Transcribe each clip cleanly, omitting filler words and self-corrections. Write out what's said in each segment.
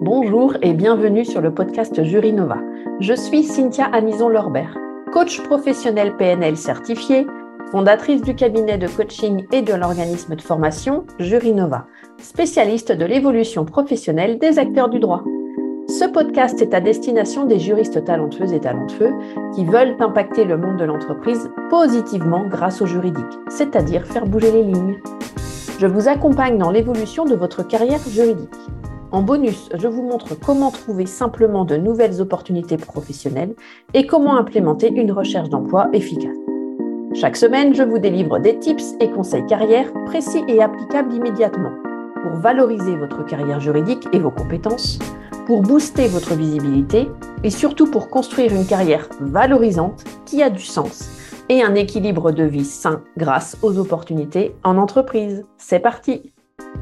Bonjour et bienvenue sur le podcast Jury Nova. Je suis Cynthia Anison-Lorbert, coach professionnel PNL certifié, fondatrice du cabinet de coaching et de l'organisme de formation Jury Nova, spécialiste de l'évolution professionnelle des acteurs du droit. Ce podcast est à destination des juristes talentueuses et talentueux qui veulent impacter le monde de l'entreprise positivement grâce au juridique, c'est-à-dire faire bouger les lignes. Je vous accompagne dans l'évolution de votre carrière juridique. En bonus, je vous montre comment trouver simplement de nouvelles opportunités professionnelles et comment implémenter une recherche d'emploi efficace. Chaque semaine, je vous délivre des tips et conseils carrière précis et applicables immédiatement pour valoriser votre carrière juridique et vos compétences, pour booster votre visibilité et surtout pour construire une carrière valorisante qui a du sens et un équilibre de vie sain grâce aux opportunités en entreprise. C'est parti!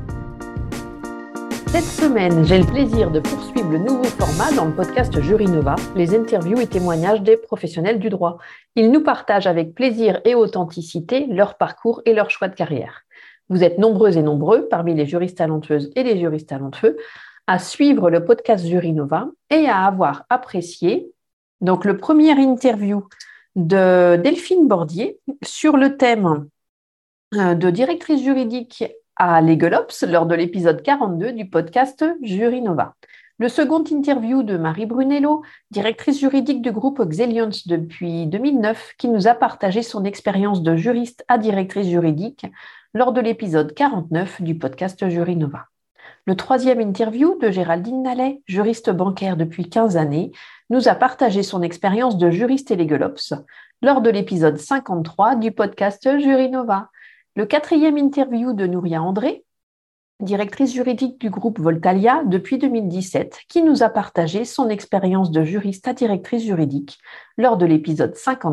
Cette semaine, j'ai le plaisir de poursuivre le nouveau format dans le podcast Jury Nova, les interviews et témoignages des professionnels du droit. Ils nous partagent avec plaisir et authenticité leur parcours et leur choix de carrière. Vous êtes nombreuses et nombreux, parmi les juristes talentueuses et les juristes talentueux, à suivre le podcast Jury Nova et à avoir apprécié donc, le premier interview de Delphine Bordier sur le thème de directrice juridique à LegalOps lors de l'épisode 42 du podcast Jury Nova. Le second interview de Marie Brunello, directrice juridique du groupe Xelions depuis 2009, qui nous a partagé son expérience de juriste à directrice juridique lors de l'épisode 49 du podcast Jury Nova. Le troisième interview de Géraldine Nallet, juriste bancaire depuis 15 années, nous a partagé son expérience de juriste et LegalOps lors de l'épisode 53 du podcast Jury Nova. Le quatrième interview de Nouria André, directrice juridique du groupe Voltalia depuis 2017, qui nous a partagé son expérience de juriste à directrice juridique lors de l'épisode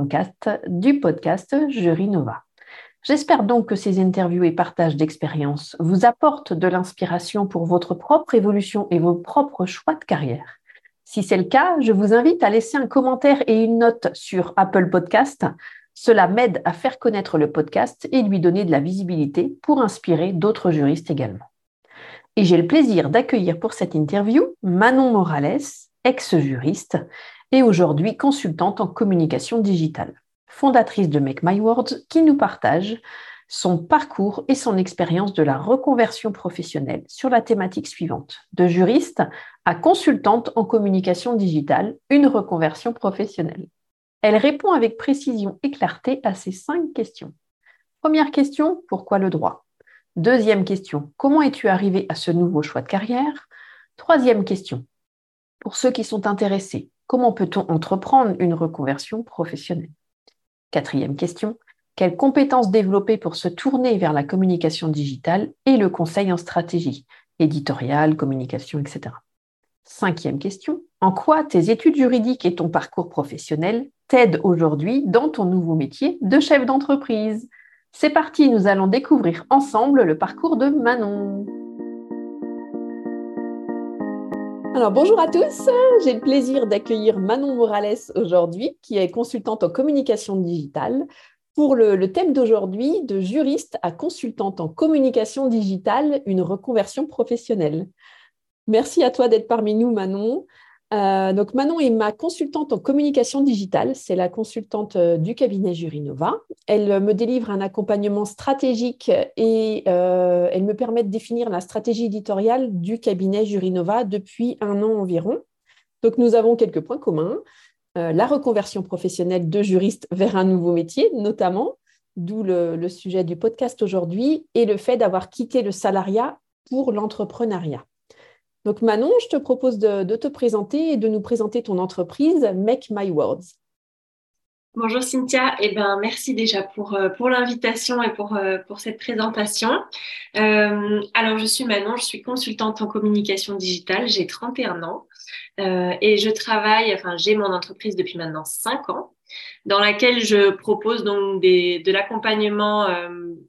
54 du podcast Jury Nova. J'espère donc que ces interviews et partages d'expériences vous apportent de l'inspiration pour votre propre évolution et vos propres choix de carrière. Si c'est le cas, je vous invite à laisser un commentaire et une note sur Apple Podcast. Cela m'aide à faire connaître le podcast et lui donner de la visibilité pour inspirer d'autres juristes également. Et j'ai le plaisir d'accueillir pour cette interview Manon Morales, ex-juriste et aujourd'hui consultante en communication digitale, fondatrice de Make My Words, qui nous partage son parcours et son expérience de la reconversion professionnelle sur la thématique suivante, de juriste à consultante en communication digitale, une reconversion professionnelle. Elle répond avec précision et clarté à ces 5 questions. Première question, pourquoi le droit? Deuxième question, comment es-tu arrivé à ce nouveau choix de carrière? Troisième question, pour ceux qui sont intéressés, comment peut-on entreprendre une reconversion professionnelle? Quatrième question, quelles compétences développer pour se tourner vers la communication digitale et le conseil en stratégie, éditoriale, communication, etc. Cinquième question, en quoi tes études juridiques et ton parcours professionnel t'aident aujourd'hui dans ton nouveau métier de chef d'entreprise? C'est parti, nous allons découvrir ensemble le parcours de Manon. Alors bonjour à tous, j'ai le plaisir d'accueillir Manon Morales aujourd'hui, qui est consultante en communication digitale, pour le thème d'aujourd'hui, de juriste à consultante en communication digitale, une reconversion professionnelle. Merci à toi d'être parmi nous, Manon. Donc Manon est ma consultante en communication digitale, c'est la consultante du cabinet Jury Nova. Elle me délivre un accompagnement stratégique et elle me permet de définir la stratégie éditoriale du cabinet Jury Nova depuis 1 an environ. Donc nous avons quelques points communs, la reconversion professionnelle de juriste vers un nouveau métier notamment, d'où le sujet du podcast aujourd'hui, et le fait d'avoir quitté le salariat pour l'entrepreneuriat. Donc Manon, je te propose de te présenter et de nous présenter ton entreprise Make My Words. Bonjour Cynthia, merci déjà pour l'invitation et pour cette présentation. Alors je suis Manon, je suis consultante en communication digitale, j'ai 31 ans et j'ai mon entreprise depuis maintenant 5 ans dans laquelle je propose donc de l'accompagnement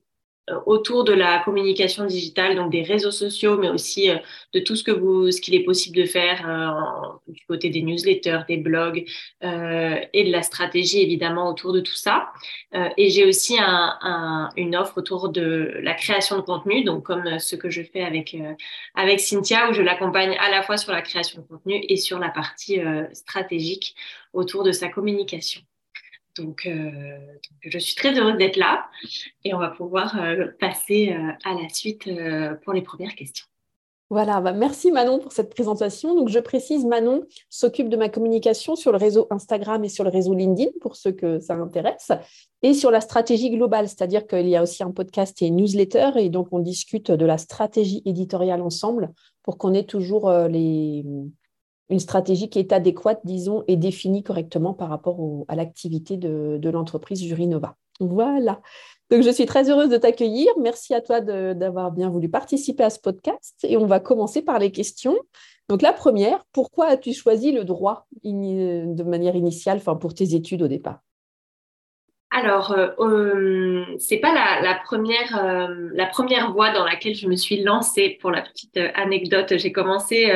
autour de la communication digitale, donc des réseaux sociaux, mais aussi de tout ce qu'il est possible de faire du côté des newsletters, des blogs et de la stratégie évidemment autour de tout ça. Et j'ai aussi une offre autour de la création de contenu, donc comme ce que je fais avec Cynthia, où je l'accompagne à la fois sur la création de contenu et sur la partie stratégique autour de sa communication. Donc, je suis très heureuse d'être là et on va pouvoir passer à la suite pour les premières questions. Voilà, merci Manon pour cette présentation. Donc, je précise, Manon s'occupe de ma communication sur le réseau Instagram et sur le réseau LinkedIn, pour ceux que ça intéresse, et sur la stratégie globale, c'est-à-dire qu'il y a aussi un podcast et une newsletter, et donc on discute de la stratégie éditoriale ensemble pour qu'on ait toujours une stratégie qui est adéquate, disons, et définie correctement par rapport à l'activité de l'entreprise Jurinova. Voilà. Donc, je suis très heureuse de t'accueillir. Merci à toi d'avoir bien voulu participer à ce podcast. Et on va commencer par les questions. Donc, la première, pourquoi as-tu choisi le droit de manière initiale, enfin, pour tes études au départ? Alors, c'est pas la première voie dans laquelle je me suis lancée. Pour la petite anecdote, j'ai commencé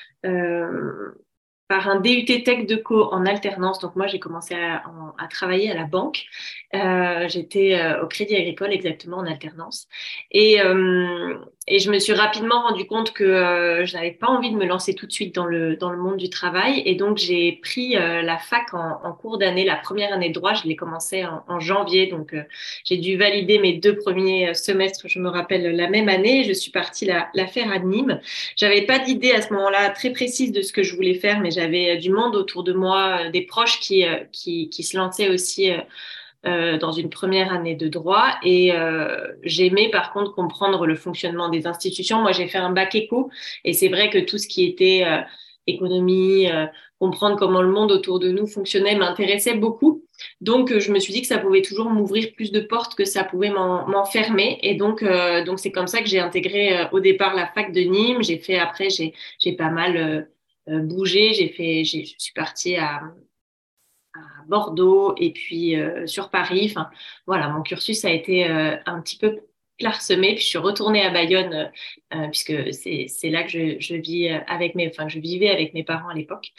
par un DUT Tech Deco en alternance. Donc moi, j'ai commencé à travailler à la banque. J'étais au Crédit Agricole exactement en alternance. Et je me suis rapidement rendu compte que je n'avais pas envie de me lancer tout de suite dans le monde du travail. Et donc, j'ai pris la fac en cours d'année. La première année de droit, je l'ai commencé en janvier. Donc, j'ai dû valider mes 2 premiers semestres, je me rappelle, la même année. Je suis partie la faire à Nîmes. J'avais pas d'idée à ce moment-là très précise de ce que je voulais faire, mais j'avais du monde autour de moi, des proches qui se lançaient aussi dans une première année de droit. Et j'aimais par contre comprendre le fonctionnement des institutions. Moi, j'ai fait un bac éco et c'est vrai que tout ce qui était économie, comprendre comment le monde autour de nous fonctionnait m'intéressait beaucoup. Donc, je me suis dit que ça pouvait toujours m'ouvrir plus de portes que ça pouvait m'enfermer. Et donc c'est comme ça que j'ai intégré au départ la fac de Nîmes. J'ai pas mal bougé. Je suis partie à Bordeaux et puis sur Paris. Enfin, voilà, mon cursus a été un petit peu clairsemé. Puis je suis retournée à Bayonne puisque c'est là que je vis que je vivais avec mes parents à l'époque.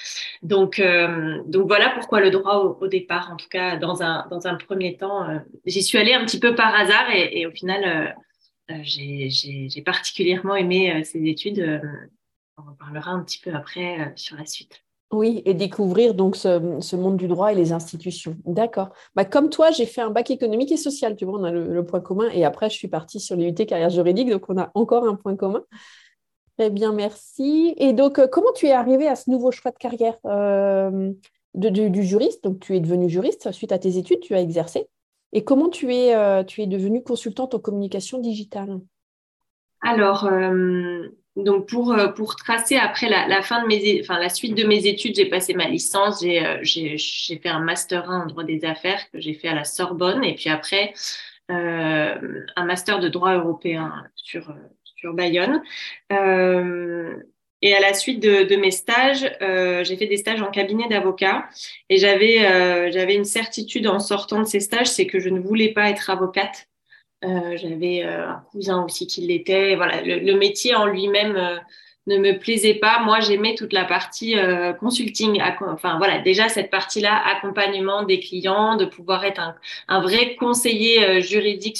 Donc voilà pourquoi le droit au départ. En tout cas, dans un premier temps, j'y suis allée un petit peu par hasard et au final, j'ai particulièrement aimé ces études. On en parlera un petit peu après sur la suite. Oui, et découvrir donc ce monde du droit et les institutions. D'accord. Comme toi, j'ai fait un bac économique et social, tu vois, on a le point commun. Et après, je suis partie sur l'UT carrière juridique, donc on a encore un point commun. Très bien, merci. Et donc, comment tu es arrivée à ce nouveau choix de carrière du juriste? Donc, tu es devenue juriste suite à tes études, tu as exercé. Et comment tu es devenue consultante en communication digitale? Alors, donc pour tracer après la fin de la suite de mes études, j'ai passé ma licence, j'ai fait un master 1 en droit des affaires que j'ai fait à la Sorbonne et puis après un master de droit européen sur Bayonne. Euh, et à la suite de mes stages, j'ai fait des stages en cabinet d'avocat et j'avais une certitude en sortant de ces stages, c'est que je ne voulais pas être avocate. J'avais un cousin aussi qui l'était. Voilà, le métier en lui-même ne me plaisait pas. Moi, j'aimais toute la partie consulting. Enfin, voilà, déjà cette partie-là, accompagnement des clients, de pouvoir être un vrai conseiller juridique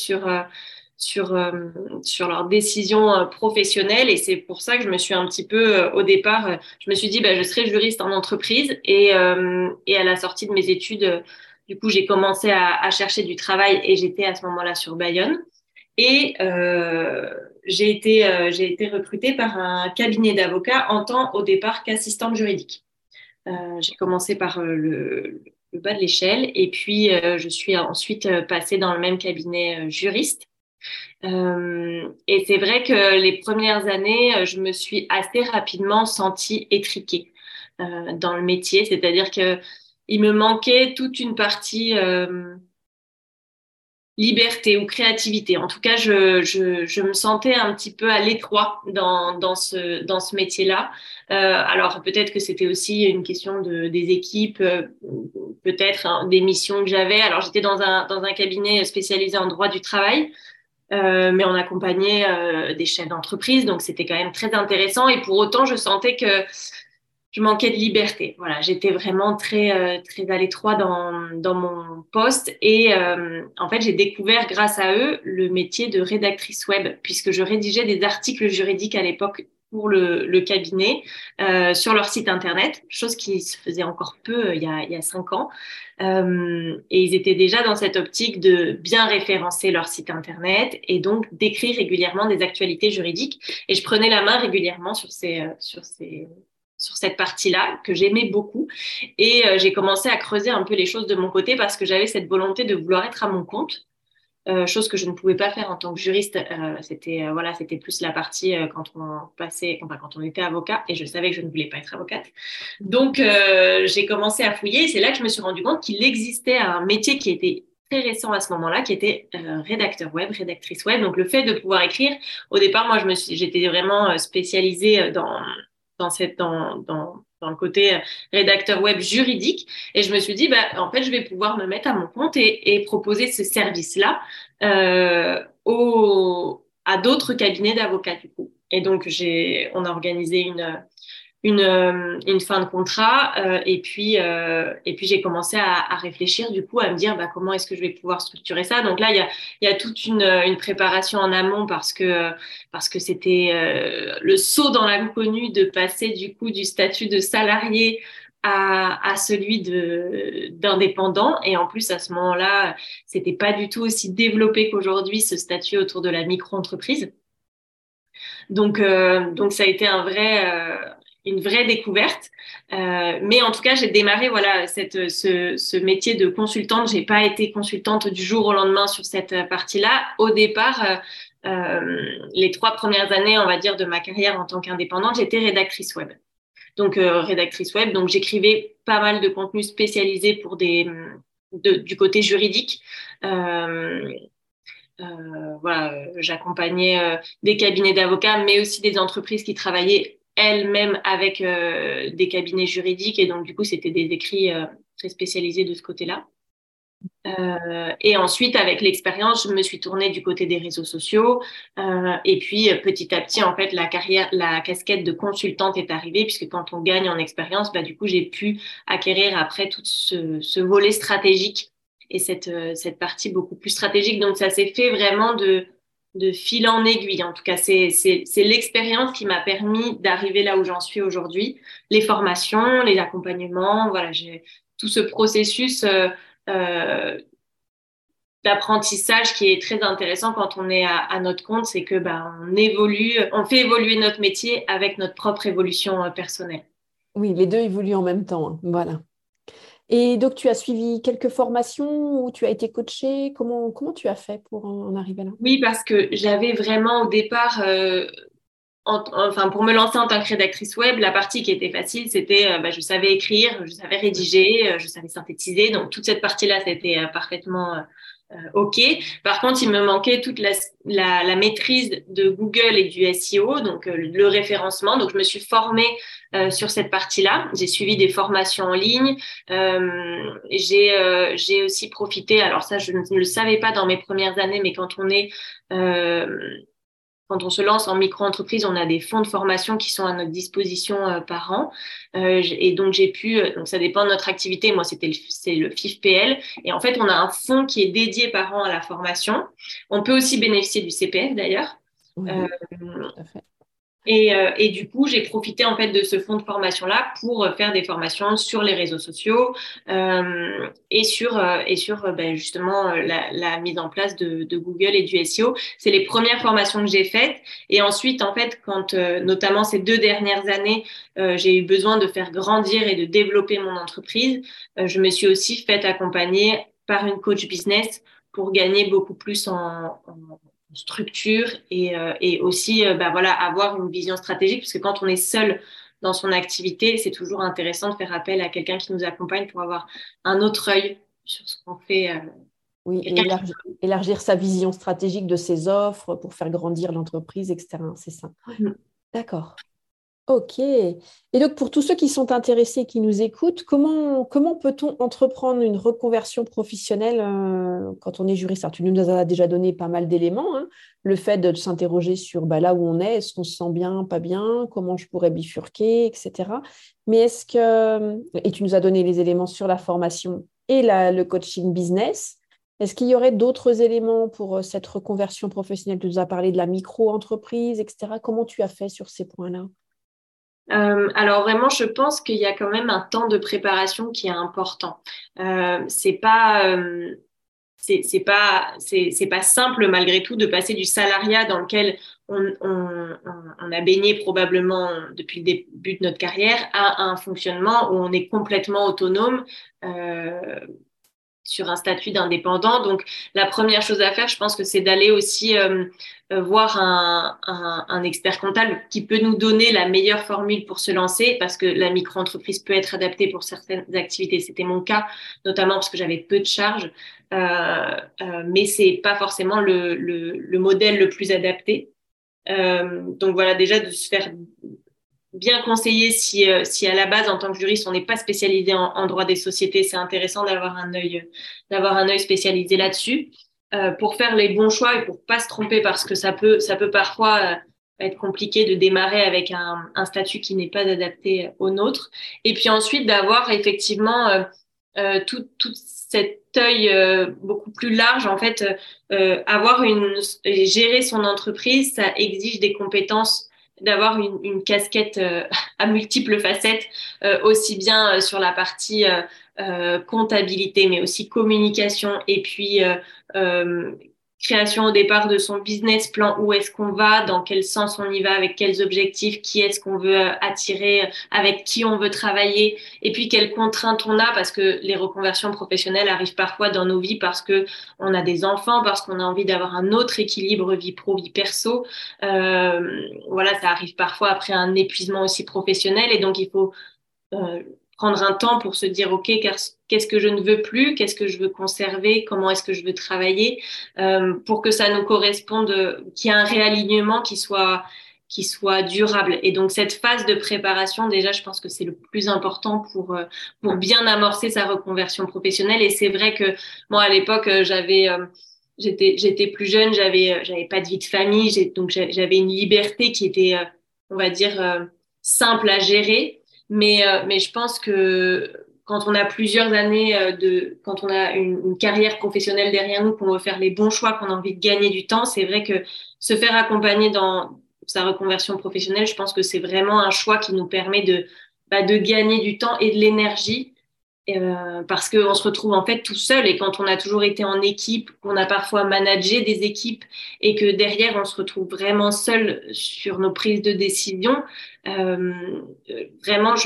sur leurs décisions professionnelles. Et c'est pour ça que je me suis un petit peu, au départ, je me suis dit, je serai juriste en entreprise. Et à la sortie de mes études, du coup, j'ai commencé à chercher du travail et j'étais à ce moment-là sur Bayonne. Et j'ai été recrutée par un cabinet d'avocats en tant au départ qu'assistante juridique. J'ai commencé par le bas de l'échelle et puis je suis ensuite passée dans le même cabinet juriste. Et c'est vrai que les premières années, je me suis assez rapidement sentie étriquée dans le métier, c'est-à-dire que il me manquait toute une partie liberté ou créativité. En tout cas, je me sentais un petit peu à l'étroit dans ce métier-là. Alors peut-être que c'était aussi une question des équipes, peut-être des missions que j'avais. Alors j'étais dans un cabinet spécialisé en droit du travail. mais on accompagnait des chefs d'entreprise, donc c'était quand même très intéressant. Et pour autant, je sentais que je manquais de liberté. Voilà, j'étais vraiment très à l'étroit dans mon poste. Et en fait, j'ai découvert grâce à eux le métier de rédactrice web, puisque je rédigeais des articles juridiques à l'époque pour le cabinet sur leur site internet, chose qui se faisait encore peu il y a 5 ans. Et ils étaient déjà dans cette optique de bien référencer leur site internet et donc d'écrire régulièrement des actualités juridiques. Et je prenais la main régulièrement sur cette partie-là que j'aimais beaucoup. Et j'ai commencé à creuser un peu les choses de mon côté parce que j'avais cette volonté de vouloir être à mon compte. Chose que je ne pouvais pas faire en tant que juriste. C'était plus la partie quand on était avocat, et je savais que je ne voulais pas être avocate. Donc, j'ai commencé à fouiller, et c'est là que je me suis rendu compte qu'il existait un métier qui était très récent à ce moment-là, qui était rédacteur web, rédactrice web. Donc, le fait de pouvoir écrire, au départ, moi, j'étais vraiment spécialisée dans le côté rédacteur web juridique. Et je me suis dit, bah, en fait, je vais pouvoir me mettre à mon compte et proposer ce service-là à d'autres cabinets d'avocats, du coup. Et donc, on a organisé une fin de contrat et puis j'ai commencé à réfléchir du coup à me dire bah, comment est-ce que je vais pouvoir structurer ça. Donc là il y a toute une préparation en amont parce que c'était le saut dans l'inconnu de passer du coup du statut de salarié à celui d'indépendant. Et en plus à ce moment-là c'était pas du tout aussi développé qu'aujourd'hui, ce statut autour de la micro-entreprise. Donc ça a été une vraie découverte. Mais en tout cas, j'ai démarré voilà ce métier de consultante. J'ai pas été consultante du jour au lendemain sur cette partie-là. Au départ, les 3 premières années, on va dire, de ma carrière en tant qu'indépendante, j'étais rédactrice web. Donc rédactrice web, donc j'écrivais pas mal de contenu spécialisé pour du côté juridique. Euh, J'accompagnais des cabinets d'avocats, mais aussi des entreprises qui travaillaient elles-mêmes avec des cabinets juridiques. Et donc, du coup, c'était des écrits très spécialisés de ce côté-là. Et ensuite, avec l'expérience, je me suis tournée du côté des réseaux sociaux. Et puis, petit à petit, en fait, la casquette de consultante est arrivée, puisque quand on gagne en expérience, bah, du coup, j'ai pu acquérir après tout ce volet stratégique et cette partie beaucoup plus stratégique. Donc, ça s'est fait vraiment de fil en aiguille. En tout cas, c'est l'expérience qui m'a permis d'arriver là où j'en suis aujourd'hui. Les formations, les accompagnements, voilà, j'ai tout ce processus euh, d'apprentissage qui est très intéressant quand on est à notre compte, c'est que bah, on fait évoluer notre métier avec notre propre évolution personnelle. Oui, les deux évoluent en même temps, hein. Voilà. Et donc, tu as suivi quelques formations ou tu as été coachée? Comment tu as fait pour en arriver là? Oui, parce que j'avais vraiment au départ, enfin pour me lancer en tant que rédactrice web, la partie qui était facile, c'était bah, je savais écrire, je savais rédiger, je savais synthétiser, donc toute cette partie-là, c'était parfaitement OK. Par contre, il me manquait toute la maîtrise de Google et du SEO, donc le référencement. Donc, je me suis formée sur cette partie-là. J'ai suivi des formations en ligne. J'ai aussi profité, alors ça, je ne le savais pas dans mes premières années, mais euh, quand on se lance en micro-entreprise, on a des fonds de formation qui sont à notre disposition par an. Et donc, donc ça dépend de notre activité. Moi, c'est le FIFPL. Et en fait, on a un fonds qui est dédié par an à la formation. On peut aussi bénéficier du CPF d'ailleurs. Euh, Oui, tout à fait. et du coup, j'ai profité en fait de ce fonds de formation-là pour faire des formations sur les réseaux sociaux et sur ben, justement la mise en place de Google et du SEO. C'est les premières formations que j'ai faites. Et ensuite, en fait, quand notamment ces 2 dernières années, j'ai eu besoin de faire grandir et de développer mon entreprise, je me suis aussi faite accompagner par une coach business pour gagner beaucoup plus en structure et aussi bah, voilà, avoir une vision stratégique, parce que quand on est seul dans son activité, c'est toujours intéressant de faire appel à quelqu'un qui nous accompagne pour avoir un autre œil sur ce qu'on fait. Oui, et Quelqu'un qui... élargir sa vision stratégique de ses offres pour faire grandir l'entreprise, etc. C'est ça. Ouais. D'accord. Ok. Et donc, pour tous ceux qui sont intéressés, qui nous écoutent, comment peut-on entreprendre une reconversion professionnelle quand on est juriste? Alors, tu nous as déjà donné pas mal d'éléments, hein. Le fait de s'interroger sur là où on est-ce qu'on se sent bien, pas bien, comment je pourrais bifurquer, etc. Mais et tu nous as donné les éléments sur la formation et le coaching business. Est-ce qu'il y aurait d'autres éléments pour cette reconversion professionnelle? Tu nous as parlé de la micro-entreprise, etc. Comment tu as fait sur ces points-là? Alors vraiment, je pense qu'il y a quand même un temps de préparation qui est important. C'est pas simple malgré tout de passer du salariat dans lequel on a baigné probablement depuis le début de notre carrière à un fonctionnement où on est complètement autonome. Sur un statut d'indépendant. Donc, la première chose à faire, je pense que c'est d'aller aussi voir un expert comptable qui peut nous donner la meilleure formule pour se lancer, parce que la micro-entreprise peut être adaptée pour certaines activités. C'était mon cas, notamment parce que j'avais peu de charges, mais c'est pas forcément le modèle le plus adapté. Donc voilà, déjà de se faire bien conseiller si à la base, en tant que juriste, on n'est pas spécialisé en droit des sociétés, c'est intéressant d'avoir un œil spécialisé là-dessus pour faire les bons choix et pour pas se tromper parce que ça peut parfois être compliqué de démarrer avec un statut qui n'est pas adapté au nôtre. Et puis ensuite, d'avoir effectivement tout cet œil beaucoup plus large. En fait, gérer son entreprise, ça exige des compétences d'avoir une casquette à multiples facettes, aussi bien sur la partie comptabilité, mais aussi communication et puis création au départ de son business plan, où est-ce qu'on va, dans quel sens on y va, avec quels objectifs, qui est-ce qu'on veut attirer, avec qui on veut travailler, et puis quelles contraintes on a, parce que les reconversions professionnelles arrivent parfois dans nos vies parce que on a des enfants, parce qu'on a envie d'avoir un autre équilibre vie pro, vie perso. Voilà, ça arrive parfois après un épuisement aussi professionnel, et donc il faut prendre un temps pour se dire, OK, qu'est-ce que je ne veux plus, qu'est-ce que je veux conserver, comment est-ce que je veux travailler, pour que ça nous corresponde, qu'il y ait un réalignement qui soit durable. Et donc, cette phase de préparation, déjà, je pense que c'est le plus important pour bien amorcer sa reconversion professionnelle. Et c'est vrai que moi, à l'époque, j'étais plus jeune, j'avais pas de vie de famille, donc j'avais une liberté qui était, on va dire, simple à gérer. Mais je pense que quand on a plusieurs années quand on a une carrière professionnelle derrière nous, qu'on veut faire les bons choix, qu'on a envie de gagner du temps, c'est vrai que se faire accompagner dans sa reconversion professionnelle, je pense que c'est vraiment un choix qui nous permet de gagner du temps et de l'énergie parce qu'on se retrouve en fait tout seul et quand on a toujours été en équipe, qu'on a parfois managé des équipes et que derrière on se retrouve vraiment seul sur nos prises de décision, vraiment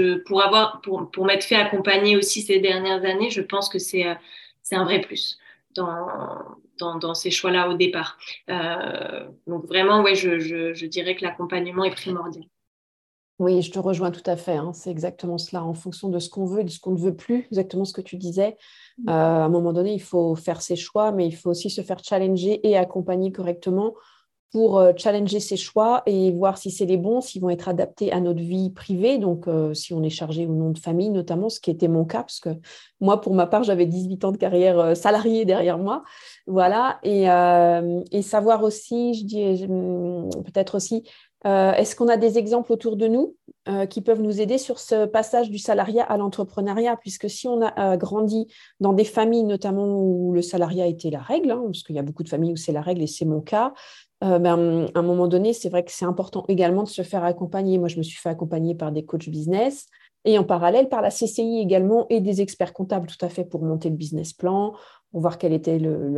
pour m'être fait accompagner aussi ces dernières années, je pense que c'est un vrai plus dans dans ces choix-là au départ. Donc vraiment, ouais, je dirais que l'accompagnement est primordial. Oui, je te rejoins tout à fait, hein. C'est exactement cela, en fonction de ce qu'on veut et de ce qu'on ne veut plus, exactement ce que tu disais. À un moment donné, il faut faire ses choix, mais il faut aussi se faire challenger et accompagner correctement pour challenger ses choix et voir si c'est les bons, s'ils vont être adaptés à notre vie privée, donc si on est chargé ou non de famille, notamment, ce qui était mon cas, parce que moi, pour ma part, j'avais 18 ans de carrière salariée derrière moi. Voilà, et savoir aussi, je dis peut-être aussi, est-ce qu'on a des exemples autour de nous qui peuvent nous aider sur ce passage du salariat à l'entrepreneuriat, puisque si on a grandi dans des familles notamment où le salariat était la règle, hein, parce qu'il y a beaucoup de familles où c'est la règle et c'est mon cas, à un moment donné, c'est vrai que c'est important également de se faire accompagner. Moi, je me suis fait accompagner par des coachs business et en parallèle par la CCI également et des experts comptables tout à fait pour monter le business plan, pour voir quel était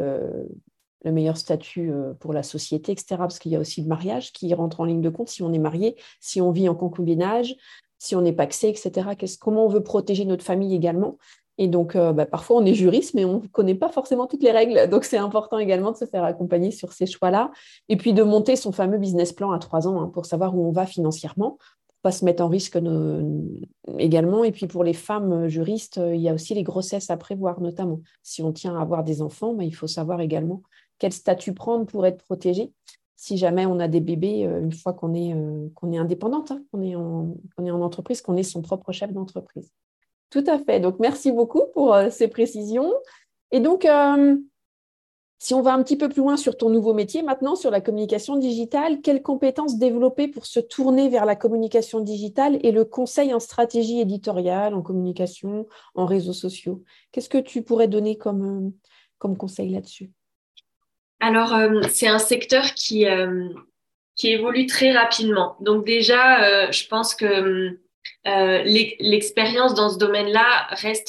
le meilleur statut pour la société, etc. Parce qu'il y a aussi le mariage qui rentre en ligne de compte si on est marié, si on vit en concubinage, si on est pacsé, etc. Comment on veut protéger notre famille également. Et donc, parfois, on est juriste, mais on ne connaît pas forcément toutes les règles. Donc, c'est important également de se faire accompagner sur ces choix-là. Et puis, de monter son fameux business plan à 3 ans hein, pour savoir où on va financièrement, pour pas se mettre en risque également. Et puis, pour les femmes juristes, il y a aussi les grossesses à prévoir, notamment. Si on tient à avoir des enfants, il faut savoir également quel statut prendre pour être protégé. si jamais on a des bébés, une fois qu'on est indépendante, hein, qu'on est en entreprise, qu'on est son propre chef d'entreprise. Tout à fait. Donc, merci beaucoup pour ces précisions. Et donc, si on va un petit peu plus loin sur ton nouveau métier, maintenant sur la communication digitale, quelles compétences développer pour se tourner vers la communication digitale et le conseil en stratégie éditoriale, en communication, en réseaux sociaux? Qu'est-ce que tu pourrais donner comme conseil là-dessus? Alors, c'est un secteur qui évolue très rapidement. Donc déjà, je pense que l'expérience dans ce domaine-là reste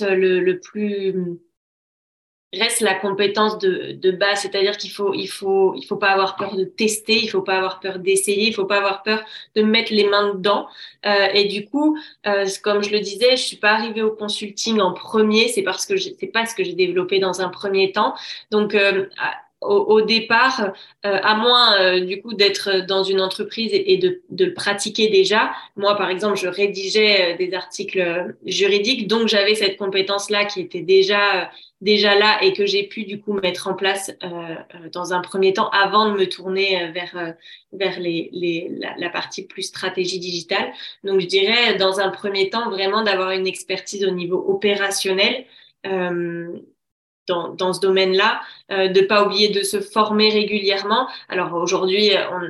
reste la compétence de base, c'est-à-dire il faut pas avoir peur de tester, il faut pas avoir peur d'essayer, il faut pas avoir peur de mettre les mains dedans. Et du coup, comme je le disais, je suis pas arrivée au consulting en premier, c'est parce que c'est pas ce que j'ai développé dans un premier temps. Donc au départ, à moins du coup d'être dans une entreprise et de le pratiquer déjà. Moi, par exemple, je rédigeais des articles juridiques, donc j'avais cette compétence-là qui était déjà là et que j'ai pu du coup mettre en place dans un premier temps avant de me tourner vers la partie plus stratégie digitale. Donc je dirais dans un premier temps vraiment d'avoir une expertise au niveau opérationnel euh, dans ce domaine-là, de pas oublier de se former régulièrement. Alors aujourd'hui,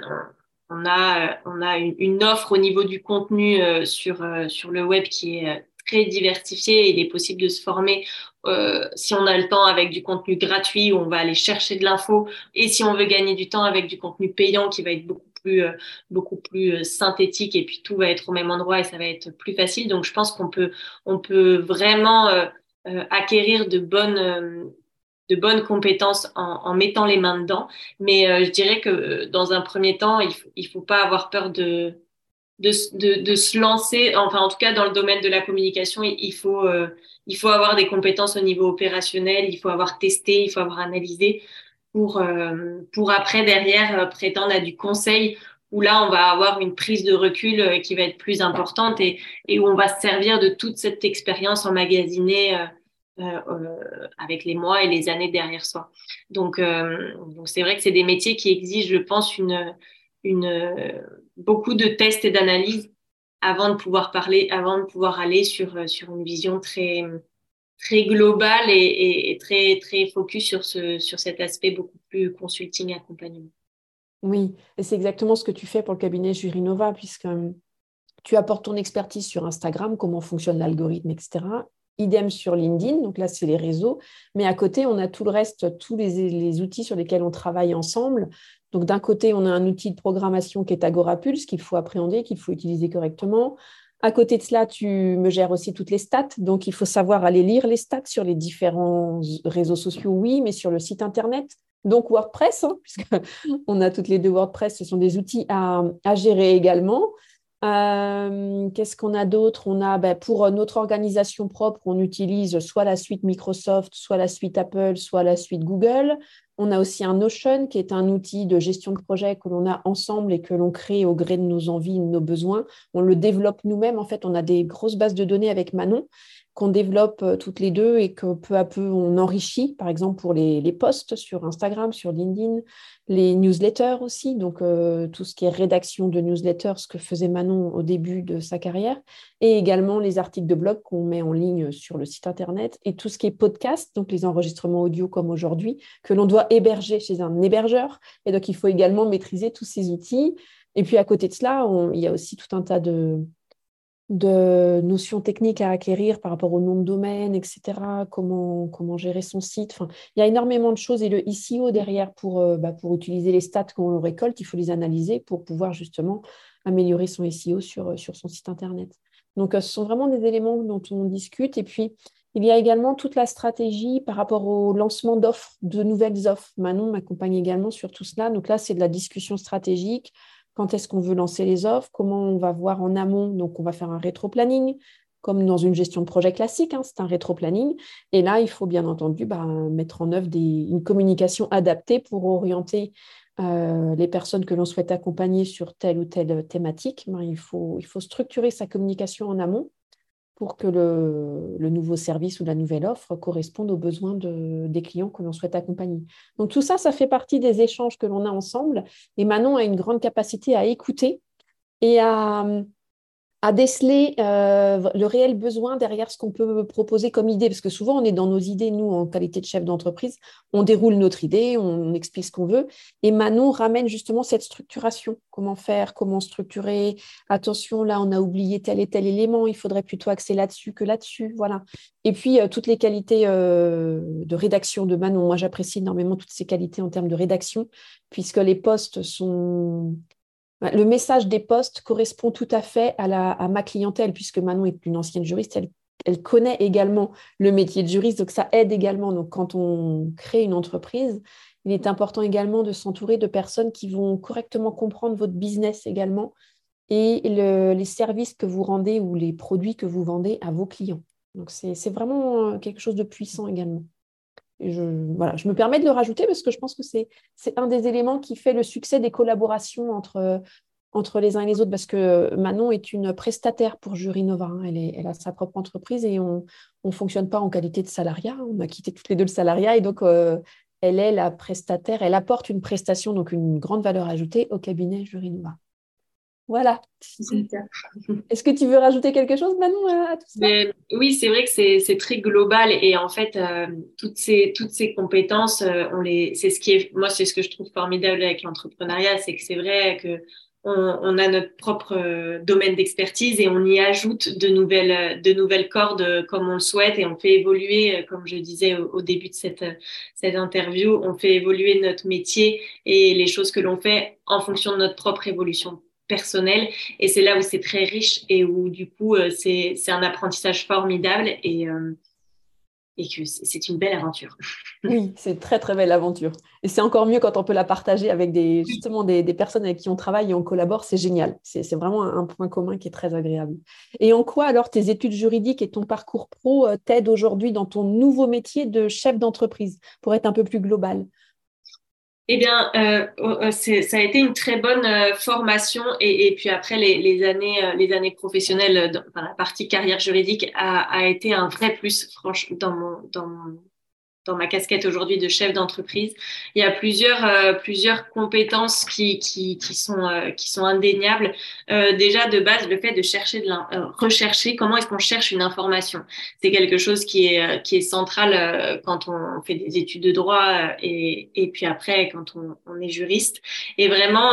on a une offre au niveau du contenu sur le web qui est très diversifiée. Il est possible de se former si on a le temps avec du contenu gratuit où on va aller chercher de l'info et si on veut gagner du temps avec du contenu payant qui va être beaucoup plus synthétique et puis tout va être au même endroit et ça va être plus facile. Donc je pense on peut vraiment acquérir de bonnes compétences en mettant les mains dedans. Mais je dirais que dans un premier temps, il faut pas avoir peur de se lancer. Enfin, en tout cas, dans le domaine de la communication, il faut avoir des compétences au niveau opérationnel, il faut avoir testé, il faut avoir analysé pour après, derrière, prétendre à du conseil où là, on va avoir une prise de recul qui va être plus importante et où on va se servir de toute cette expérience emmagasinée avec les mois et les années derrière soi. Donc c'est vrai que c'est des métiers qui exigent, je pense, beaucoup de tests et d'analyses avant de pouvoir parler, avant de pouvoir aller sur une vision très globale et très focus sur cet aspect beaucoup plus consulting accompagnement. Oui, et c'est exactement ce que tu fais pour le cabinet Jurinova, puisque tu apportes ton expertise sur Instagram, comment fonctionne l'algorithme, etc. Idem sur LinkedIn, donc là, c'est les réseaux. Mais à côté, on a tout le reste, tous les outils sur lesquels on travaille ensemble. Donc, d'un côté, on a un outil de programmation qui est Agorapulse, qu'il faut appréhender, qu'il faut utiliser correctement. À côté de cela, tu me gères aussi toutes les stats. Donc, il faut savoir aller lire les stats sur les différents réseaux sociaux, oui, mais sur le site Internet. Donc, WordPress, hein, puisqu'on a toutes les deux WordPress, ce sont des outils à gérer également. Qu'est-ce qu'on a d'autre? On a, pour notre organisation propre, on utilise soit la suite Microsoft, soit la suite Apple, soit la suite Google. On a aussi un Notion qui est un outil de gestion de projet que l'on a ensemble et que l'on crée au gré de nos envies, de nos besoins. On le développe nous-mêmes. En fait, on a des grosses bases de données avec Manon qu'on développe toutes les deux et que peu à peu on enrichit, par exemple pour les posts sur Instagram, sur LinkedIn, les newsletters aussi, donc tout ce qui est rédaction de newsletters, ce que faisait Manon au début de sa carrière, et également les articles de blog qu'on met en ligne sur le site internet, et tout ce qui est podcast, donc les enregistrements audio comme aujourd'hui, que l'on doit héberger chez un hébergeur, et donc il faut également maîtriser tous ces outils. Et puis à côté de cela, il y a aussi tout un tas de notions techniques à acquérir par rapport au nom de domaine, etc., comment gérer son site. Enfin, il y a énormément de choses et le SEO derrière pour utiliser les stats qu'on récolte, il faut les analyser pour pouvoir justement améliorer son SEO sur son site Internet. Donc, ce sont vraiment des éléments dont on discute. Et puis, il y a également toute la stratégie par rapport au lancement d'offres, de nouvelles offres. Manon m'accompagne également sur tout cela. Donc là, c'est de la discussion stratégique. Quand est-ce qu'on veut lancer les offres, comment on va voir en amont. Donc, on va faire un rétro-planning, comme dans une gestion de projet classique, hein, c'est un rétro-planning. Et là, il faut bien entendu mettre en œuvre une communication adaptée pour orienter les personnes que l'on souhaite accompagner sur telle ou telle thématique. Il faut structurer sa communication en amont pour que le nouveau service ou la nouvelle offre corresponde aux besoins des clients que l'on souhaite accompagner. Donc tout ça, ça fait partie des échanges que l'on a ensemble. Et Manon a une grande capacité à écouter et à déceler le réel besoin derrière ce qu'on peut proposer comme idée. Parce que souvent, on est dans nos idées, nous, en qualité de chef d'entreprise, on déroule notre idée, on explique ce qu'on veut. Et Manon ramène justement cette structuration. Comment faire, comment structurer. Attention, là, on a oublié tel et tel élément, il faudrait plutôt axer là-dessus que là-dessus. Voilà. Et puis, toutes les qualités de rédaction de Manon. Moi, j'apprécie énormément toutes ces qualités en termes de rédaction, puisque les postes sont... Le message des postes correspond tout à fait à ma clientèle, puisque Manon est une ancienne juriste, elle connaît également le métier de juriste, donc ça aide également. Donc, quand on crée une entreprise, il est important également de s'entourer de personnes qui vont correctement comprendre votre business également et les services que vous rendez ou les produits que vous vendez à vos clients. Donc, c'est vraiment quelque chose de puissant également. Voilà, je me permets de le rajouter parce que je pense que c'est un des éléments qui fait le succès des collaborations entre les uns et les autres, parce que Manon est une prestataire pour Jurinova. Hein. Elle a sa propre entreprise et on ne fonctionne pas en qualité de salariat. On a quitté toutes les deux le salariat et donc elle est la prestataire. Elle apporte une prestation, donc une grande valeur ajoutée au cabinet Jurinova. Voilà. Est-ce que tu veux rajouter quelque chose, Manon, à tout ça? Mais, oui, c'est vrai que c'est très global et en fait toutes ces compétences c'est ce qui est moi c'est ce que je trouve formidable avec l'entrepreneuriat, c'est que c'est vrai que on a notre propre domaine d'expertise et on y ajoute de nouvelles cordes comme on le souhaite et on fait évoluer comme je disais au début de cette interview, on fait évoluer notre métier et les choses que l'on fait en fonction de notre propre évolution personnelle. Et c'est là où c'est très riche et où du coup c'est un apprentissage formidable et que c'est une belle aventure. Oui, c'est une très très belle aventure. Et c'est encore mieux quand on peut la partager avec justement des personnes avec qui on travaille et on collabore, c'est génial. C'est vraiment un point commun qui est très agréable. Et en quoi alors tes études juridiques et ton parcours pro t'aident aujourd'hui dans ton nouveau métier de chef d'entreprise, pour être un peu plus global? Eh bien, ça a été une très bonne formation et puis après les années professionnelles, dans la partie carrière juridique a été un vrai plus, franchement, dans ma casquette aujourd'hui de chef d'entreprise. Il y a plusieurs compétences qui sont indéniables. Déjà, de base, le fait de chercher rechercher, comment est-ce qu'on cherche une information? C'est quelque chose qui est central quand on fait des études de droit et puis après, quand on est juriste. Et vraiment,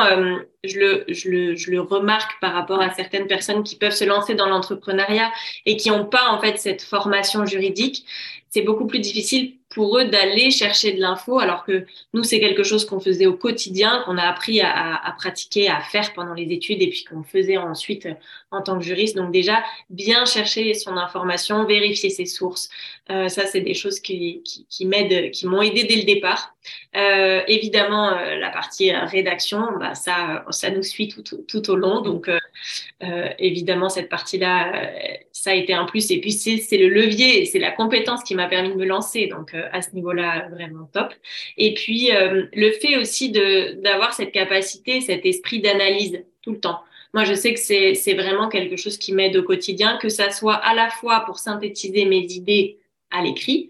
je le remarque par rapport à certaines personnes qui peuvent se lancer dans l'entrepreneuriat et qui n'ont pas, en fait, cette formation juridique. C'est beaucoup plus difficile pour eux d'aller chercher de l'info, alors que nous, c'est quelque chose qu'on faisait au quotidien, qu'on a appris à pratiquer, à faire pendant les études et puis qu'on faisait ensuite en tant que juriste. Donc déjà, bien chercher son information, vérifier ses sources. Ça, c'est des choses qui m'aident, qui m'ont aidé dès le départ. Évidemment, la partie rédaction, bah, ça nous suit tout au long. Donc, évidemment, cette partie-là, ça a été un plus. Et puis, c'est le levier, c'est la compétence qui m'a permis de me lancer. Donc, à ce niveau-là, vraiment top. Et puis, le fait aussi d'avoir cette capacité, cet esprit d'analyse tout le temps. Moi, je sais que c'est vraiment quelque chose qui m'aide au quotidien, que ça soit à la fois pour synthétiser mes idées à l'écrit,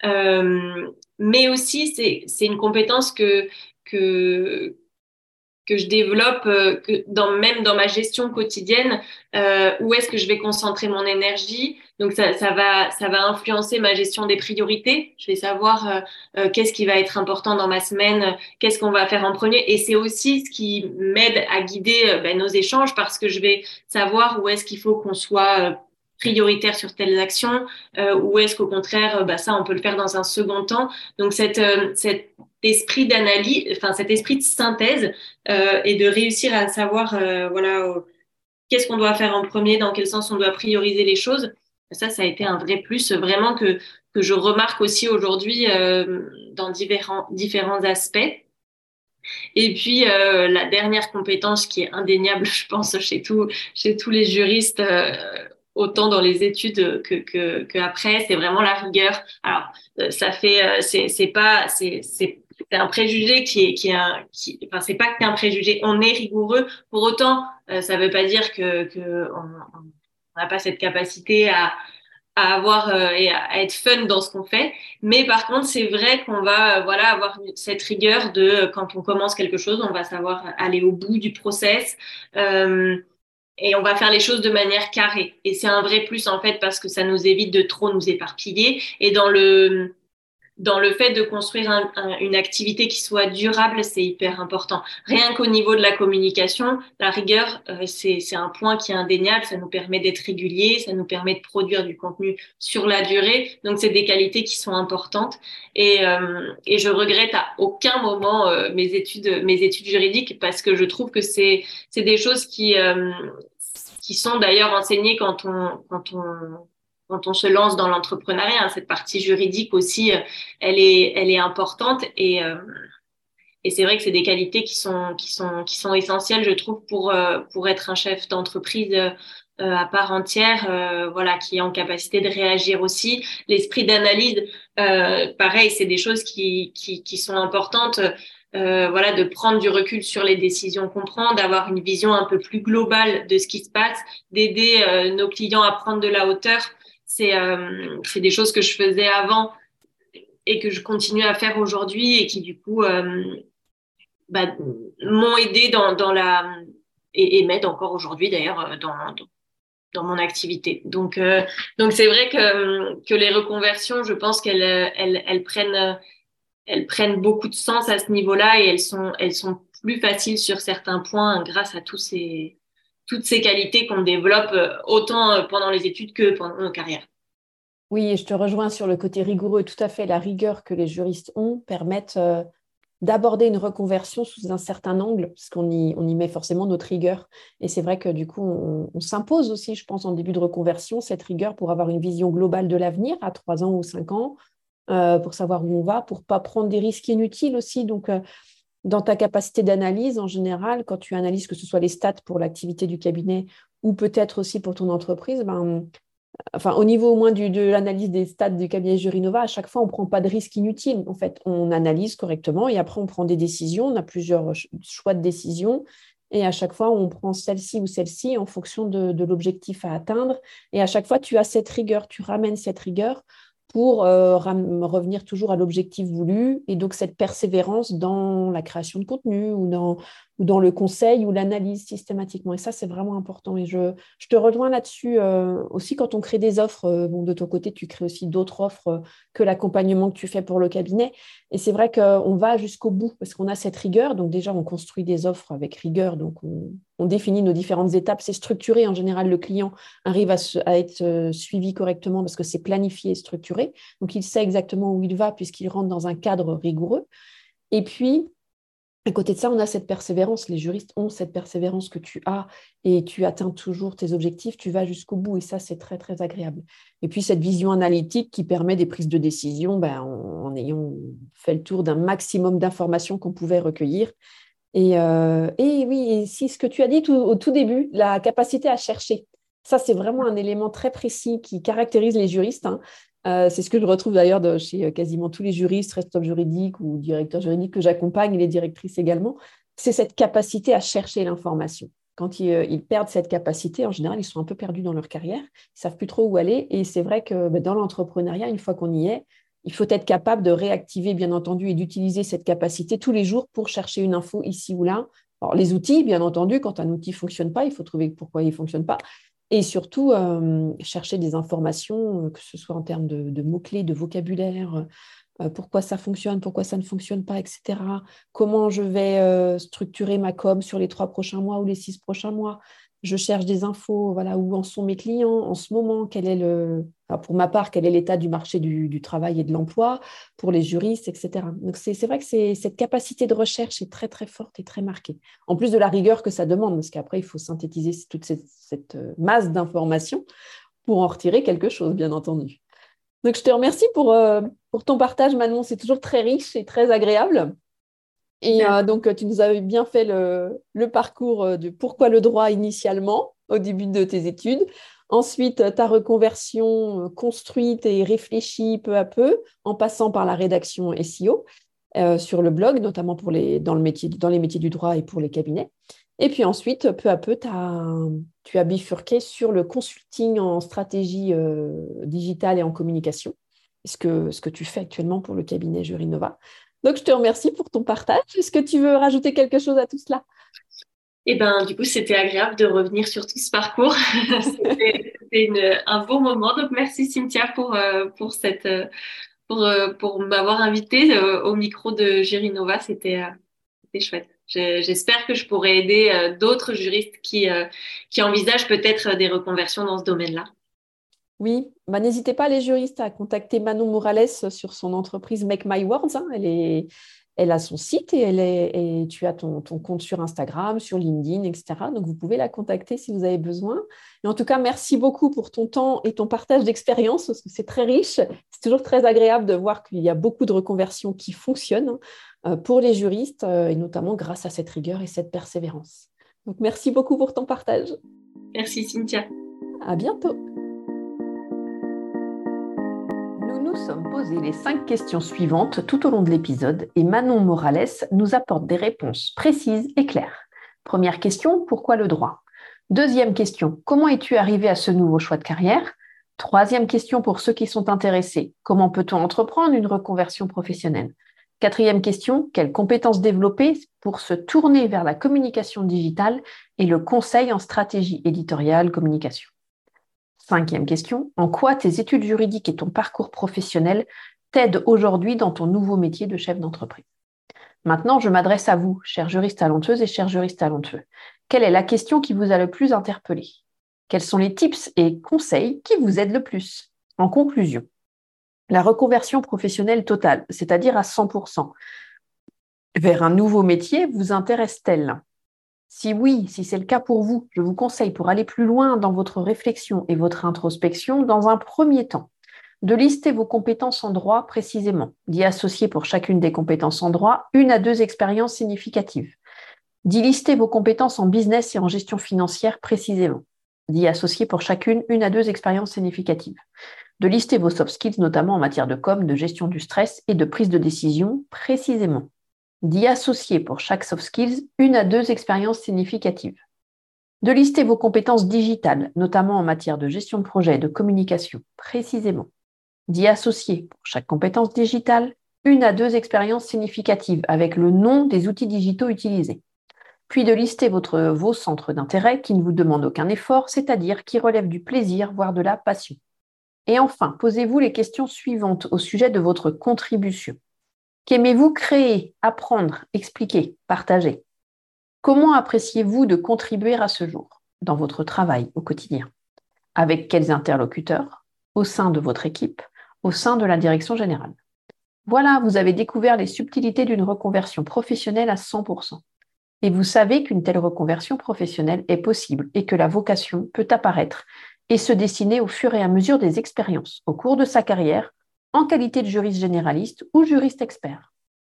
mais aussi c'est une compétence que que je développe même dans ma gestion quotidienne, où est-ce que je vais concentrer mon énergie. Donc ça va influencer ma gestion des priorités. Je vais savoir qu'est-ce qui va être important dans ma semaine, qu'est-ce qu'on va faire en premier. Et c'est aussi ce qui m'aide à guider nos échanges parce que je vais savoir où est-ce qu'il faut qu'on soit prioritaire sur telles actions, ou est-ce qu'au contraire, ça, on peut le faire dans un second temps. Donc, cet esprit d'analyse, enfin, cet esprit de synthèse, et de réussir à savoir, qu'est-ce qu'on doit faire en premier, dans quel sens on doit prioriser les choses. Ça a été un vrai plus, vraiment que je remarque aussi aujourd'hui dans différents aspects. Et puis, la dernière compétence qui est indéniable, je pense, chez tous les juristes, autant dans les études que après, c'est vraiment la rigueur. Alors, ça fait, c'est un préjugé enfin, c'est pas que c'est un préjugé. On est rigoureux. Pour autant, ça veut pas dire que n'a pas cette capacité à avoir et à être fun dans ce qu'on fait. Mais par contre, c'est vrai qu'on va voilà avoir cette rigueur de quand on commence quelque chose, on va savoir aller au bout du process. Et on va faire les choses de manière carrée. Et c'est un vrai plus en fait parce que ça nous évite de trop nous éparpiller. Et dans le fait de construire une activité qui soit durable, c'est hyper important. Rien qu'au niveau de la communication, la rigueur, c'est un point qui est indéniable. Ça nous permet d'être régulier, ça nous permet de produire du contenu sur la durée. Donc, c'est des qualités qui sont importantes. Et je regrette à aucun moment mes études juridiques parce que je trouve que c'est des choses qui sont d'ailleurs enseignées quand on se lance dans l'entrepreneuriat. Cette partie juridique aussi, elle est importante et c'est vrai que c'est des qualités qui sont essentielles, je trouve, pour être un chef d'entreprise à part entière, voilà, qui est en capacité de réagir aussi. L'esprit d'analyse, pareil, c'est des choses qui sont importantes. Voilà, de prendre du recul sur les décisions qu'on prend, d'avoir une vision un peu plus globale de ce qui se passe, d'aider nos clients à prendre de la hauteur. C'est des choses que je faisais avant et que je continue à faire aujourd'hui et qui du coup m'ont aidé dans la et m'aident encore aujourd'hui d'ailleurs dans mon activité. Donc c'est vrai que les reconversions, je pense elles prennent beaucoup de sens à ce niveau-là et elles sont plus faciles sur certains points grâce à toutes ces qualités qu'on développe autant pendant les études que pendant nos carrières. Oui, et je te rejoins sur le côté rigoureux. Tout à fait, la rigueur que les juristes ont permettent d'aborder une reconversion sous un certain angle, parce on y met forcément notre rigueur. Et c'est vrai que du coup, on s'impose aussi, je pense, en début de reconversion, cette rigueur pour avoir une vision globale de l'avenir à 3 ans ou 5 ans, pour savoir où on va, pour ne pas prendre des risques inutiles aussi. Donc, dans ta capacité d'analyse, en général, quand tu analyses que ce soit les stats pour l'activité du cabinet ou peut-être aussi pour ton entreprise, enfin, au niveau au moins de l'analyse des stats du cabinet Jurinova, à chaque fois, on ne prend pas de risques inutiles. En fait, on analyse correctement et après, on prend des décisions. On a plusieurs choix de décisions et à chaque fois, on prend celle-ci ou celle-ci en fonction de l'objectif à atteindre. Et à chaque fois, tu as cette rigueur, tu ramènes cette rigueur pour revenir toujours à l'objectif voulu et donc cette persévérance dans la création de contenu ou dans le conseil ou l'analyse systématiquement. Et ça, c'est vraiment important. Et je te rejoins là-dessus aussi quand on crée des offres. Bon, de ton côté, tu crées aussi d'autres offres que l'accompagnement que tu fais pour le cabinet. Et c'est vrai qu'on va jusqu'au bout parce qu'on a cette rigueur. Donc déjà, on construit des offres avec rigueur. Donc on définit nos différentes étapes. C'est structuré. En général, le client arrive à être suivi correctement parce que c'est planifié et structuré. Donc, il sait exactement où il va puisqu'il rentre dans un cadre rigoureux. Et puis, à côté de ça, on a cette persévérance. Les juristes ont cette persévérance que tu as et tu atteins toujours tes objectifs, tu vas jusqu'au bout et ça, c'est très, très agréable. Et puis, cette vision analytique qui permet des prises de décision en ayant fait le tour d'un maximum d'informations qu'on pouvait recueillir. Et oui, et si ce que tu as dit au tout début, la capacité à chercher, ça, c'est vraiment un élément très précis qui caractérise les juristes. C'est ce que je retrouve d'ailleurs chez quasiment tous les juristes, responsables juridiques ou directeurs juridiques que j'accompagne, et les directrices également. C'est cette capacité à chercher l'information. Quand ils perdent cette capacité, en général, ils sont un peu perdus dans leur carrière, ils ne savent plus trop où aller. Et c'est vrai que dans l'entrepreneuriat, une fois qu'on y est, il faut être capable de réactiver, bien entendu, et d'utiliser cette capacité tous les jours pour chercher une info ici ou là. Alors, les outils, bien entendu, quand un outil ne fonctionne pas, il faut trouver pourquoi il ne fonctionne pas. Et surtout, chercher des informations, que ce soit en termes de mots-clés, de vocabulaire, pourquoi ça fonctionne, pourquoi ça ne fonctionne pas, etc. Comment je vais structurer ma com sur les 3 prochains mois ou les 6 prochains mois. Je cherche des infos, voilà, où en sont mes clients en ce moment, pour ma part, quel est l'état du marché du travail et de l'emploi, pour les juristes, etc. Donc, c'est vrai que cette capacité de recherche est très, très forte et très marquée. En plus de la rigueur que ça demande, parce qu'après, il faut synthétiser toute cette masse d'informations pour en retirer quelque chose, bien entendu. Donc, je te remercie pour ton partage, Manon. C'est toujours très riche et très agréable. Et donc, tu nous avais bien fait le parcours de pourquoi le droit initialement, au début de tes études. Ensuite, ta reconversion construite et réfléchie peu à peu, en passant par la rédaction SEO sur le blog, notamment dans les métiers du droit et pour les cabinets. Et puis ensuite, peu à peu, tu as bifurqué sur le consulting en stratégie digitale et en communication, ce que tu fais actuellement pour le cabinet Jurinova. Donc, je te remercie pour ton partage. Est-ce que tu veux rajouter quelque chose à tout cela? Et ben, du coup, c'était agréable de revenir sur tout ce parcours. C'était un beau moment. Donc, merci Cynthia pour pour m'avoir invité au micro de Jurinova. C'était chouette. J'espère que je pourrai aider d'autres juristes qui envisagent peut-être des reconversions dans ce domaine-là. Oui, bah, n'hésitez pas les juristes à contacter Manon Morales sur son entreprise Make My Words, hein. Elle a son site et tu as ton compte sur Instagram, sur LinkedIn, etc. Donc, vous pouvez la contacter si vous avez besoin. Et en tout cas, merci beaucoup pour ton temps et ton partage d'expérience parce que c'est très riche. C'est toujours très agréable de voir qu'il y a beaucoup de reconversions qui fonctionnent pour les juristes et notamment grâce à cette rigueur et cette persévérance. Donc, merci beaucoup pour ton partage. Merci Cynthia. À bientôt. Nous nous sommes posé les 5 questions suivantes tout au long de l'épisode et Manon Morales nous apporte des réponses précises et claires. Première question, pourquoi le droit? Deuxième question, comment es-tu arrivé à ce nouveau choix de carrière? Troisième question pour ceux qui sont intéressés, comment peut-on entreprendre une reconversion professionnelle? Quatrième question, quelles compétences développer pour se tourner vers la communication digitale et le conseil en stratégie éditoriale communication? Cinquième question, en quoi tes études juridiques et ton parcours professionnel t'aident aujourd'hui dans ton nouveau métier de chef d'entreprise? Maintenant, je m'adresse à vous, chers juristes talentueuses et chers juristes talentueux. Quelle est la question qui vous a le plus interpellé? Quels sont les tips et conseils qui vous aident le plus? En conclusion, la reconversion professionnelle totale, c'est-à-dire à 100%, vers un nouveau métier, vous intéresse-t-elle? Si oui, si c'est le cas pour vous, je vous conseille pour aller plus loin dans votre réflexion et votre introspection, dans un premier temps, de lister vos compétences en droit précisément, d'y associer pour chacune des compétences en droit 1 à 2 expériences significatives, d'y lister vos compétences en business et en gestion financière précisément, d'y associer pour chacune 1 à 2 expériences significatives, de lister vos soft skills notamment en matière de com, de gestion du stress et de prise de décision précisément, d'y associer pour chaque soft skills 1 à 2 expériences significatives, de lister vos compétences digitales, notamment en matière de gestion de projet et de communication, précisément, d'y associer pour chaque compétence digitale 1 à 2 expériences significatives avec le nom des outils digitaux utilisés, puis de lister vos centres d'intérêt qui ne vous demandent aucun effort, c'est-à-dire qui relèvent du plaisir, voire de la passion. Et enfin, posez-vous les questions suivantes au sujet de votre contribution. Qu'aimez-vous créer, apprendre, expliquer, partager? Comment appréciez-vous de contribuer à ce jour, dans votre travail au quotidien? Avec quels interlocuteurs? Au sein de votre équipe? Au sein de la direction générale? Voilà, vous avez découvert les subtilités d'une reconversion professionnelle à 100%. Et vous savez qu'une telle reconversion professionnelle est possible et que la vocation peut apparaître et se dessiner au fur et à mesure des expériences au cours de sa carrière en qualité de juriste généraliste ou juriste expert.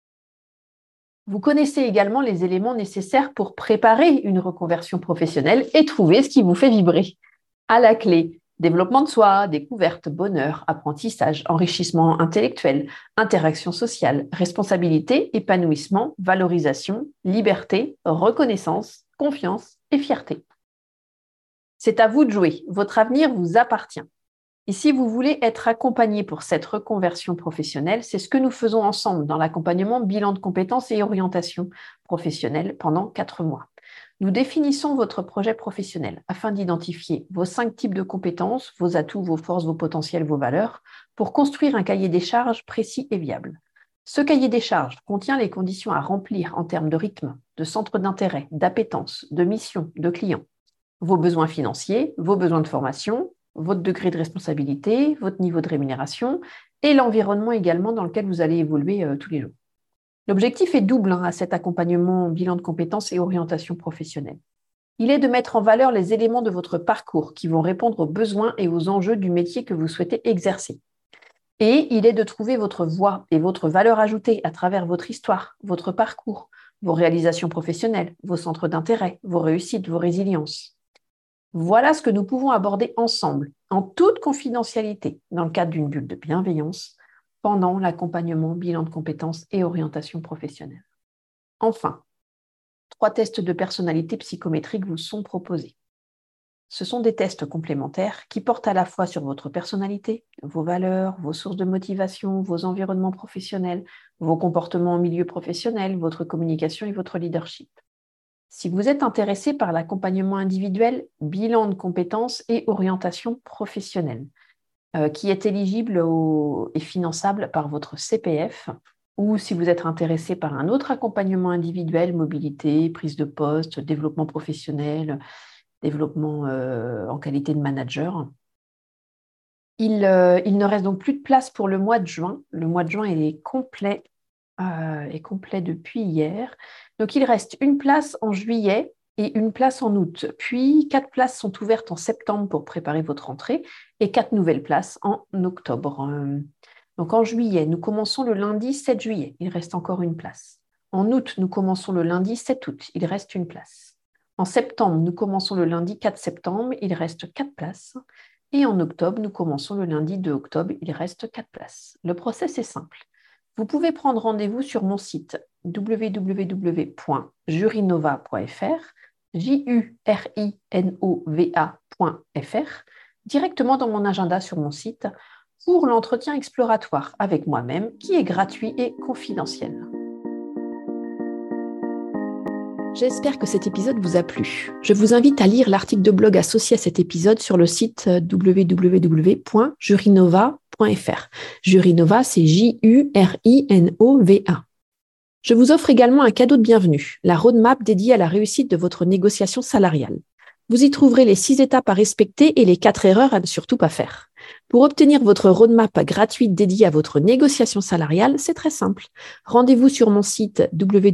Vous connaissez également les éléments nécessaires pour préparer une reconversion professionnelle et trouver ce qui vous fait vibrer. À la clé, développement de soi, découverte, bonheur, apprentissage, enrichissement intellectuel, interaction sociale, responsabilité, épanouissement, valorisation, liberté, reconnaissance, confiance et fierté. C'est à vous de jouer. Votre avenir vous appartient. Et si vous voulez être accompagné pour cette reconversion professionnelle, c'est ce que nous faisons ensemble dans l'accompagnement bilan de compétences et orientation professionnelle pendant 4 mois. Nous définissons votre projet professionnel afin d'identifier vos 5 types de compétences, vos atouts, vos forces, vos potentiels, vos valeurs, pour construire un cahier des charges précis et viable. Ce cahier des charges contient les conditions à remplir en termes de rythme, de centre d'intérêt, d'appétence, de mission, de client, vos besoins financiers, vos besoins de formation, votre degré de responsabilité, votre niveau de rémunération et l'environnement également dans lequel vous allez évoluer tous les jours. L'objectif est double à cet accompagnement bilan de compétences et orientation professionnelle. Il est de mettre en valeur les éléments de votre parcours qui vont répondre aux besoins et aux enjeux du métier que vous souhaitez exercer. Et il est de trouver votre voie et votre valeur ajoutée à travers votre histoire, votre parcours, vos réalisations professionnelles, vos centres d'intérêt, vos réussites, vos résiliences. Voilà ce que nous pouvons aborder ensemble, en toute confidentialité, dans le cadre d'une bulle de bienveillance, pendant l'accompagnement, bilan de compétences et orientation professionnelle. Enfin, 3 tests de personnalité psychométrique vous sont proposés. Ce sont des tests complémentaires qui portent à la fois sur votre personnalité, vos valeurs, vos sources de motivation, vos environnements professionnels, vos comportements en milieu professionnel, votre communication et votre leadership. Si vous êtes intéressé par l'accompagnement individuel, bilan de compétences et orientation professionnelle, qui est éligible et finançable par votre CPF, ou si vous êtes intéressé par un autre accompagnement individuel, mobilité, prise de poste, développement professionnel, développement en qualité de manager. Il ne reste donc plus de place pour le mois de juin. Le mois de juin est complet depuis hier. Donc, il reste une place en juillet et une place en août. Puis, 4 places sont ouvertes en septembre pour préparer votre rentrée et 4 nouvelles places en octobre. Donc, en juillet, nous commençons le lundi 7 juillet. Il reste encore une place. En août, nous commençons le lundi 7 août. Il reste une place. En septembre, nous commençons le lundi 4 septembre. Il reste 4 places. Et en octobre, nous commençons le lundi 2 octobre. Il reste 4 places. Le process est simple. Vous pouvez prendre rendez-vous sur mon site www.jurinova.fr, jurinova.fr, directement dans mon agenda sur mon site pour l'entretien exploratoire avec moi-même qui est gratuit et confidentiel. J'espère que cet épisode vous a plu. Je vous invite à lire l'article de blog associé à cet épisode sur le site www.jurinova.fr. Jurinova, c'est Jurinova. Je vous offre également un cadeau de bienvenue, la roadmap dédiée à la réussite de votre négociation salariale. Vous y trouverez les 6 étapes à respecter et les 4 erreurs à ne surtout pas faire. Pour obtenir votre roadmap gratuite dédiée à votre négociation salariale, c'est très simple. Rendez-vous sur mon site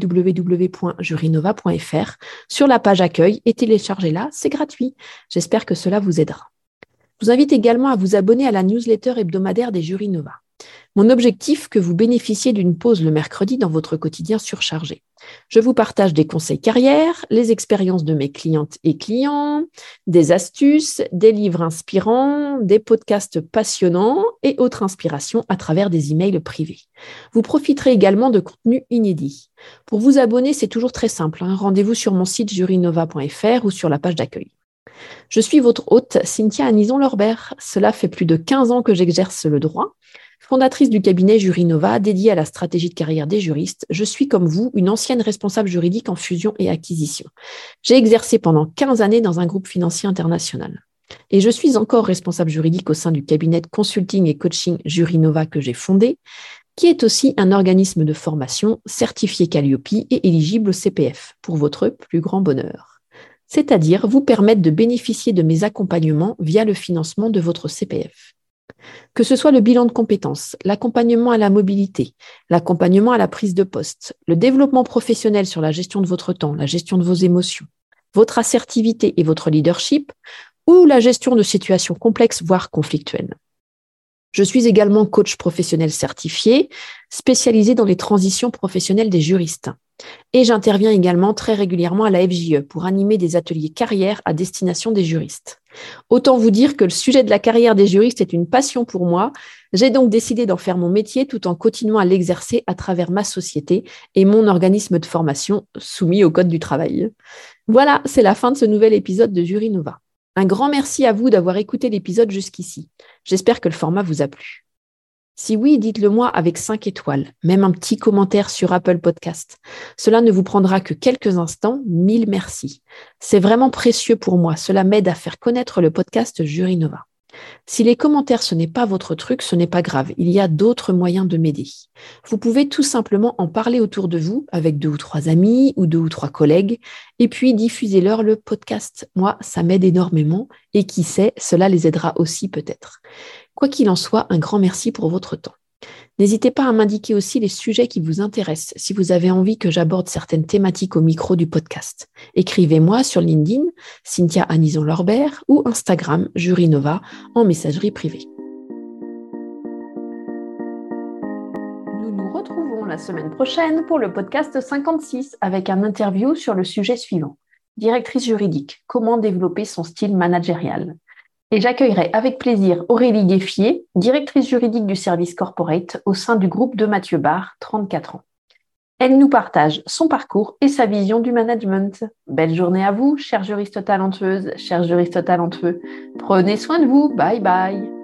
www.jurinova.fr sur la page accueil et téléchargez-la, c'est gratuit. J'espère que cela vous aidera. Je vous invite également à vous abonner à la newsletter hebdomadaire des Jurinova. Mon objectif, que vous bénéficiez d'une pause le mercredi dans votre quotidien surchargé. Je vous partage des conseils carrière, les expériences de mes clientes et clients, des astuces, des livres inspirants, des podcasts passionnants et autres inspirations à travers des emails privés. Vous profiterez également de contenus inédits. Pour vous abonner, c'est toujours très simple. Rendez-vous sur mon site jurinova.fr ou sur la page d'accueil. Je suis votre hôte, Cynthia Anison-Lorbert. Cela fait plus de 15 ans que j'exerce le droit. Fondatrice du cabinet Jurinova, dédié à la stratégie de carrière des juristes, je suis comme vous une ancienne responsable juridique en fusion et acquisition. J'ai exercé pendant 15 années dans un groupe financier international. Et je suis encore responsable juridique au sein du cabinet de consulting et coaching Jurinova que j'ai fondé, qui est aussi un organisme de formation certifié Calliope et éligible au CPF, pour votre plus grand bonheur. C'est-à-dire vous permettre de bénéficier de mes accompagnements via le financement de votre CPF. Que ce soit le bilan de compétences, l'accompagnement à la mobilité, l'accompagnement à la prise de poste, le développement professionnel sur la gestion de votre temps, la gestion de vos émotions, votre assertivité et votre leadership, ou la gestion de situations complexes, voire conflictuelles. Je suis également coach professionnel certifié, spécialisé dans les transitions professionnelles des juristes. Et j'interviens également très régulièrement à la FJE pour animer des ateliers carrière à destination des juristes. Autant vous dire que le sujet de la carrière des juristes est une passion pour moi. J'ai donc décidé d'en faire mon métier tout en continuant à l'exercer à travers ma société et mon organisme de formation soumis au Code du travail. Voilà, c'est la fin de ce nouvel épisode de Jurinova. Un grand merci à vous d'avoir écouté l'épisode jusqu'ici. J'espère que le format vous a plu. Si oui, dites-le moi avec 5 étoiles, même un petit commentaire sur Apple Podcast. Cela ne vous prendra que quelques instants. 1000 merci. C'est vraiment précieux pour moi. Cela m'aide à faire connaître le podcast Jurinova. Si les commentaires, ce n'est pas votre truc, ce n'est pas grave. Il y a d'autres moyens de m'aider. Vous pouvez tout simplement en parler autour de vous avec 2 ou 3 amis ou 2 ou 3 collègues et puis diffusez-leur le podcast. Moi, ça m'aide énormément et qui sait, cela les aidera aussi peut-être. Quoi qu'il en soit, un grand merci pour votre temps. N'hésitez pas à m'indiquer aussi les sujets qui vous intéressent si vous avez envie que j'aborde certaines thématiques au micro du podcast. Écrivez-moi sur LinkedIn, Cynthia Anison-Lorbert ou Instagram, Jurinova, en messagerie privée. Nous nous retrouvons la semaine prochaine pour le podcast 56 avec un interview sur le sujet suivant. Directrice juridique, comment développer son style managérial ? Et j'accueillerai avec plaisir Aurélie Gueffier, directrice juridique du service corporate au sein du groupe de Mathieu Barre, 34 ans. Elle nous partage son parcours et sa vision du management. Belle journée à vous, chers juristes talentueuses, chers juristes talentueux. Prenez soin de vous. Bye bye.